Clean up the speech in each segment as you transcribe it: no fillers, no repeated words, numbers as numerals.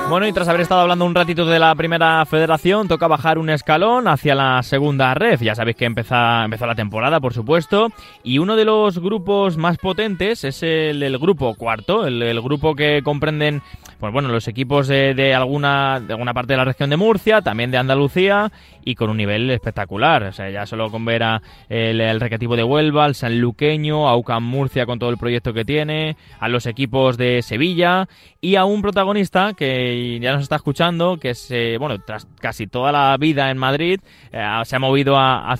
Bueno, y tras haber estado hablando un ratito de la primera federación, toca bajar un escalón hacia la segunda ref. Ya sabéis que empezó la temporada, por supuesto, y uno de los grupos más potentes es el grupo cuarto, el grupo que comprenden, pues bueno, los equipos de alguna parte de la región de Murcia, también de Andalucía, y con un nivel espectacular. O sea, ya solo con ver el Recreativo de Huelva, el Sanluqueño, a UCAM Murcia con todo el proyecto que tiene, a los equipos de Sevilla y a un protagonista que ya nos está escuchando, que es, bueno, tras casi toda la vida en Madrid, se ha movido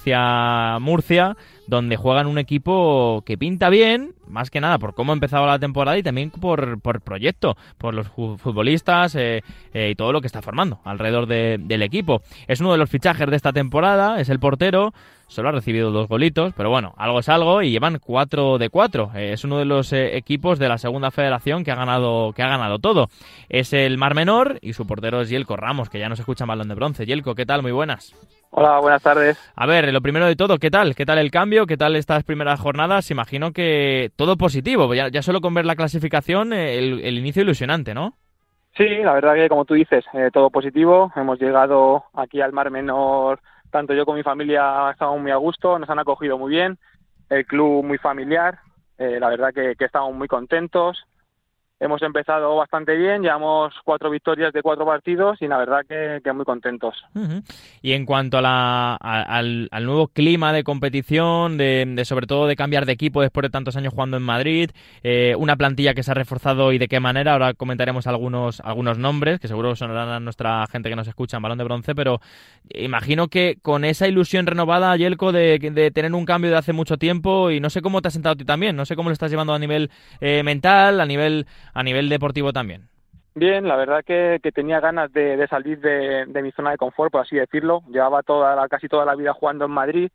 hacia Murcia, donde juegan un equipo que pinta bien, más que nada por cómo ha empezado la temporada y también por proyecto, por los futbolistas y todo lo que está formando alrededor del equipo. Es uno de los fichajes de esta temporada, es el portero, solo ha recibido 2 golitos, pero bueno, algo es algo y llevan 4 de 4. Es uno de los equipos de la segunda federación que ha ganado todo. Es el Mar Menor y su portero es Yelko Ramos, que ya nos escucha en Balón de Bronce. Yelko, ¿qué tal? Muy buenas. Hola, buenas tardes. A ver, lo primero de todo, ¿qué tal? ¿Qué tal el cambio? ¿Qué tal estas primeras jornadas? Imagino que todo positivo. Ya solo con ver la clasificación, el inicio ilusionante, ¿no? Sí, la verdad que como tú dices, todo positivo. Hemos llegado aquí al Mar Menor, tanto yo como mi familia estamos muy a gusto, nos han acogido muy bien, el club muy familiar, la verdad que estamos muy contentos. Hemos empezado bastante bien, llevamos 4 victorias de 4 partidos y la verdad que muy contentos. Uh-huh. Y en cuanto a al nuevo clima de competición, de sobre todo de cambiar de equipo después de tantos años jugando en Madrid, una plantilla que se ha reforzado y de qué manera, ahora comentaremos algunos nombres que seguro sonarán a nuestra gente que nos escucha en Balón de Bronce, pero imagino que con esa ilusión renovada, Yelko, de tener un cambio de hace mucho tiempo, y no sé cómo te has sentado a ti también, no sé cómo lo estás llevando a nivel mental, a nivel deportivo también. Bien, la verdad que tenía ganas de salir de mi zona de confort, por así decirlo. Llevaba casi toda la vida jugando en Madrid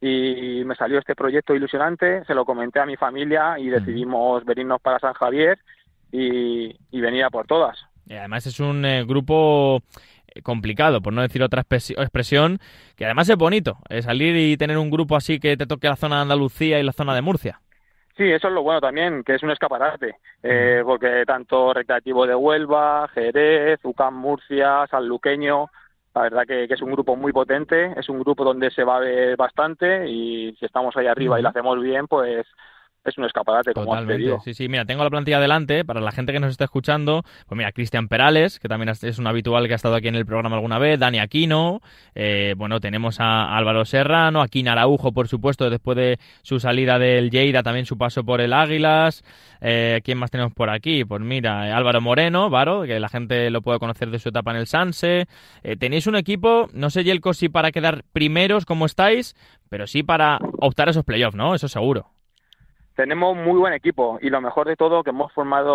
y me salió este proyecto ilusionante, se lo comenté a mi familia y decidimos venirnos para San Javier y venir a por todas. Y además es un grupo complicado, por no decir otra expresión, que además es bonito, salir y tener un grupo así que te toque la zona de Andalucía y la zona de Murcia. Sí, eso es lo bueno también, que es un escaparate, porque tanto Recreativo de Huelva, Jerez, UCAM Murcia, Sanluqueño, la verdad que es un grupo muy potente, es un grupo donde se va a ver bastante y si estamos ahí arriba y lo hacemos bien, pues es un escaparate, como has pedido. Sí, mira, tengo la plantilla delante, para la gente que nos está escuchando, pues mira, Cristian Perales, que también es un habitual que ha estado aquí en el programa alguna vez, Dani Aquino, bueno, tenemos a Álvaro Serrano, a Quín Araujo, por supuesto, después de su salida del Lleida, también su paso por el Águilas. ¿Quién más tenemos por aquí? Pues mira, Álvaro Moreno, Varo, que la gente lo puede conocer de su etapa en el Sanse. Tenéis un equipo, no sé, Yelko, si para quedar primeros como estáis, pero sí para optar a esos playoffs, ¿no? Eso seguro. Tenemos muy buen equipo y lo mejor de todo que nos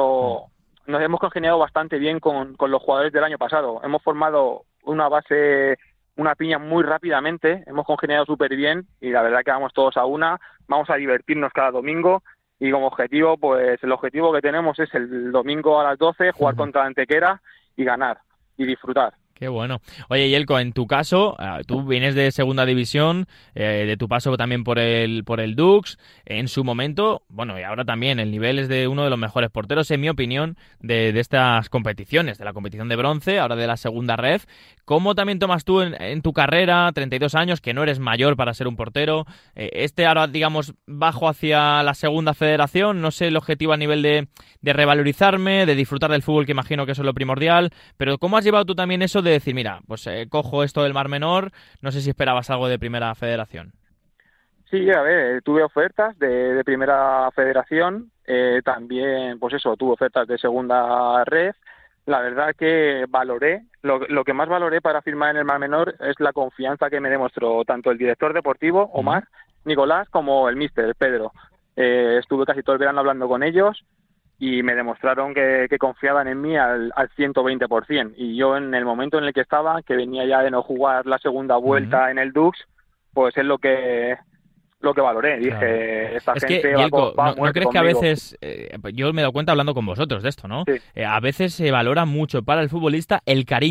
hemos congeniado bastante bien con los jugadores del año pasado. Hemos formado una base, una piña muy rápidamente, hemos congeniado súper bien y la verdad que vamos todos a una, vamos a divertirnos cada domingo y como objetivo, pues el objetivo que tenemos es el domingo a las 12 jugar contra Antequera y ganar y disfrutar. Qué bueno. Oye, Yelko, en tu caso, tú vienes de segunda división, de tu paso también por el Dux, en su momento, bueno, y ahora también, el nivel es de uno de los mejores porteros, en mi opinión, de estas competiciones, de la competición de bronce, ahora de la segunda ref. ¿Cómo también tomas tú en tu carrera, 32 años, que no eres mayor para ser un portero, ahora, digamos, bajo hacia la segunda federación, no sé el objetivo a nivel de revalorizarme, de disfrutar del fútbol, que imagino que eso es lo primordial, pero ¿cómo has llevado tú también eso de decir, mira, pues cojo esto del Mar Menor, no sé si esperabas algo de primera federación? Sí, a ver, tuve ofertas de primera federación, también, pues eso, tuve ofertas de segunda red. La verdad que valoré, lo que más valoré para firmar en el Mar Menor es la confianza que me demostró tanto el director deportivo, Omar, Nicolás, como el míster, Pedro. Estuve casi todo el verano hablando con ellos y me demostraron que confiaban en mí al 120%. Y yo en el momento en el que estaba, que venía ya de no jugar la segunda vuelta en el Dux, pues es lo que valoré. Dije, claro, esta es gente que, va Yelko, a ¿no crees conmigo. que a veces, yo me he dado cuenta hablando con vosotros de esto, ¿no? Sí. A veces se valora mucho para el futbolista el cariño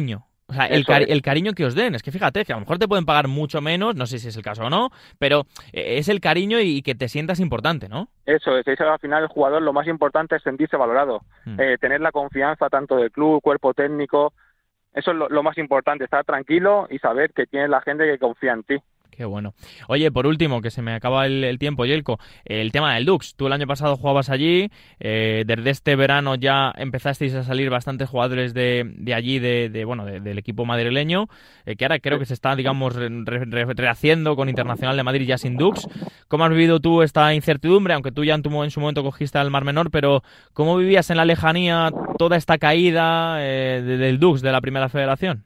O sea, Eso es. el cariño que os den. Es que fíjate, que a lo mejor te pueden pagar mucho menos, no sé si es el caso o no, pero es el cariño y que te sientas importante, ¿no? Eso al final el jugador lo más importante es sentirse valorado, tener la confianza tanto del club, cuerpo técnico, eso es lo más importante, estar tranquilo y saber que tienes la gente que confía en ti. Qué bueno. Oye, por último, que se me acaba el tiempo, Yelko, el tema del Dux. Tú el año pasado jugabas allí, desde este verano ya empezasteis a salir bastantes jugadores de allí, del equipo madrileño, que ahora creo que se está, digamos, rehaciendo con Internacional de Madrid ya sin Dux. ¿Cómo has vivido tú esta incertidumbre? Aunque tú ya en su momento cogiste al Mar Menor, pero ¿cómo vivías en la lejanía toda esta caída del Dux de la Primera Federación?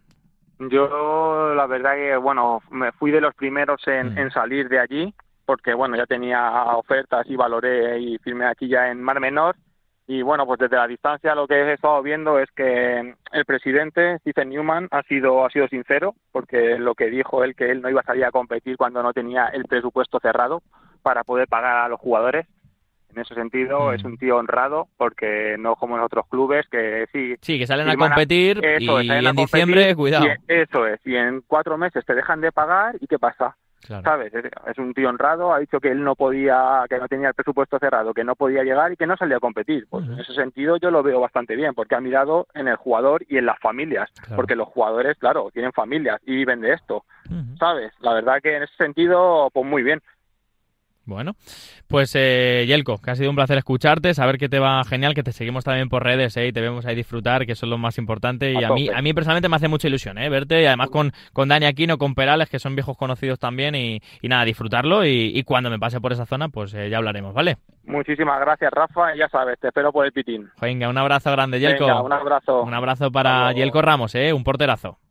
Yo la verdad que, bueno, me fui de los primeros en salir de allí, porque bueno, ya tenía ofertas y valoré y firmé aquí ya en Mar Menor. Y bueno, pues desde la distancia lo que he estado viendo es que el presidente, Stephen Newman, ha sido sincero, porque lo que dijo él, que él no iba a salir a competir cuando no tenía el presupuesto cerrado para poder pagar a los jugadores. En ese sentido, es un tío honrado, porque no como en otros clubes que sí... Sí, que salen a competir y en diciembre, cuidado. Eso es, y en 4 meses te dejan de pagar, ¿y qué pasa? Claro. ¿Sabes? Es un tío honrado, ha dicho que él no podía, que no tenía el presupuesto cerrado, que no podía llegar y que no salía a competir. Pues en ese sentido yo lo veo bastante bien, porque ha mirado en el jugador y en las familias, porque los jugadores, claro, tienen familias y viven de esto, ¿sabes? La verdad que en ese sentido, pues muy bien. Bueno, pues Yelko, que ha sido un placer escucharte, saber que te va genial, que te seguimos también por redes y te vemos ahí disfrutar, que eso es lo más importante. Y a mí personalmente me hace mucha ilusión verte, y además con Dani Aquino, con Perales, que son viejos conocidos también, y nada, disfrutarlo, y cuando me pase por esa zona, pues ya hablaremos, ¿vale? Muchísimas gracias, Rafa, y ya sabes, te espero por el pitín. Venga, un abrazo grande, Yelko. Venga, un abrazo. Un abrazo para Yelko Ramos, un porterazo.